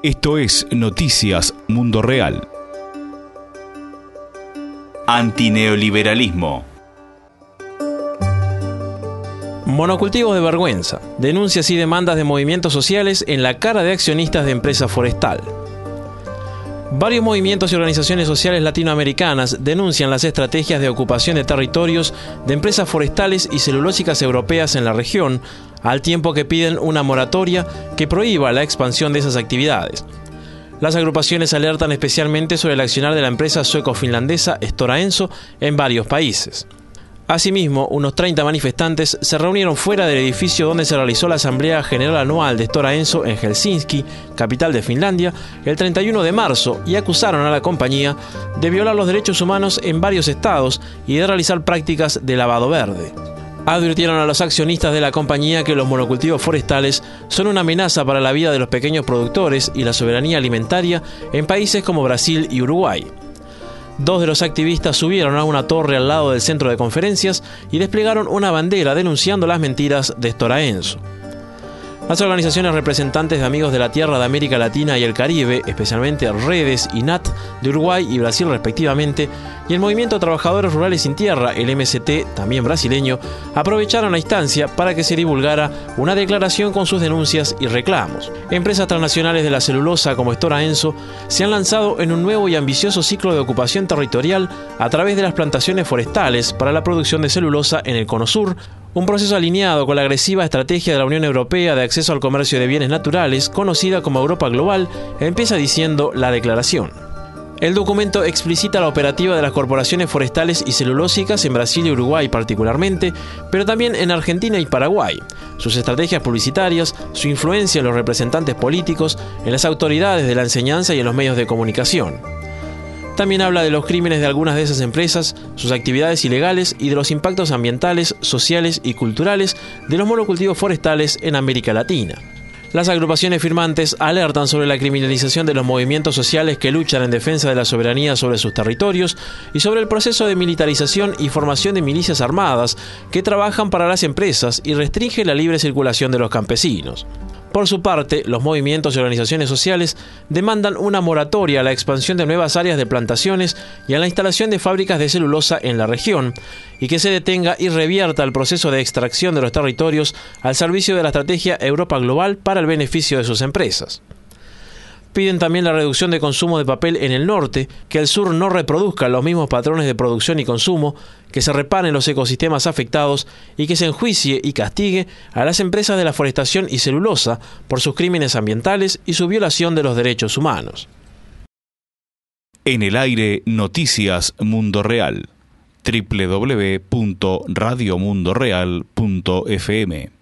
Esto es Noticias Mundo Real. Antineoliberalismo. Monocultivos de vergüenza. Denuncias y demandas de movimientos sociales en la cara de accionistas de empresa forestal. Varios movimientos y organizaciones sociales latinoamericanas denuncian las estrategias de ocupación de territorios de empresas forestales y celulósicas europeas en la región, al tiempo que piden una moratoria que prohíba la expansión de esas actividades. Las agrupaciones alertan especialmente sobre el accionar de la empresa sueco-finlandesa Stora Enso en varios países. Asimismo, unos 30 manifestantes se reunieron fuera del edificio donde se realizó la Asamblea General Anual de Stora Enso en Helsinki, capital de Finlandia, el 31 de marzo y acusaron a la compañía de violar los derechos humanos en varios estados y de realizar prácticas de lavado verde. Advirtieron a los accionistas de la compañía que los monocultivos forestales son una amenaza para la vida de los pequeños productores y la soberanía alimentaria en países como Brasil y Uruguay. Dos de los activistas subieron a una torre al lado del centro de conferencias y desplegaron una bandera denunciando las mentiras de Stora Enso. Las organizaciones representantes de Amigos de la Tierra de América Latina y el Caribe, especialmente Redes y NAT de Uruguay y Brasil respectivamente, y el Movimiento Trabajadores Rurales Sin Tierra, el MST, también brasileño, aprovecharon la instancia para que se divulgara una declaración con sus denuncias y reclamos. Empresas transnacionales de la celulosa como Stora Enso se han lanzado en un nuevo y ambicioso ciclo de ocupación territorial a través de las plantaciones forestales para la producción de celulosa en el Cono Sur, un proceso alineado con la agresiva estrategia de la Unión Europea de acceso al comercio de bienes naturales, conocida como Europa Global, empieza diciendo la declaración. El documento explicita la operativa de las corporaciones forestales y celulósicas en Brasil y Uruguay particularmente, pero también en Argentina y Paraguay, sus estrategias publicitarias, su influencia en los representantes políticos, en las autoridades de la enseñanza y en los medios de comunicación. También habla de los crímenes de algunas de esas empresas, sus actividades ilegales y de los impactos ambientales, sociales y culturales de los monocultivos forestales en América Latina. Las agrupaciones firmantes alertan sobre la criminalización de los movimientos sociales que luchan en defensa de la soberanía sobre sus territorios y sobre el proceso de militarización y formación de milicias armadas que trabajan para las empresas y restringe la libre circulación de los campesinos. Por su parte, los movimientos y organizaciones sociales demandan una moratoria a la expansión de nuevas áreas de plantaciones y a la instalación de fábricas de celulosa en la región, y que se detenga y revierta el proceso de extracción de los territorios al servicio de la estrategia Europa Global para el beneficio de sus empresas. Piden también la reducción de consumo de papel en el norte, que el sur no reproduzca los mismos patrones de producción y consumo, que se reparen los ecosistemas afectados y que se enjuicie y castigue a las empresas de la forestación y celulosa por sus crímenes ambientales y su violación de los derechos humanos. En el aire, Noticias Mundo Real. www.radiomundoreal.fm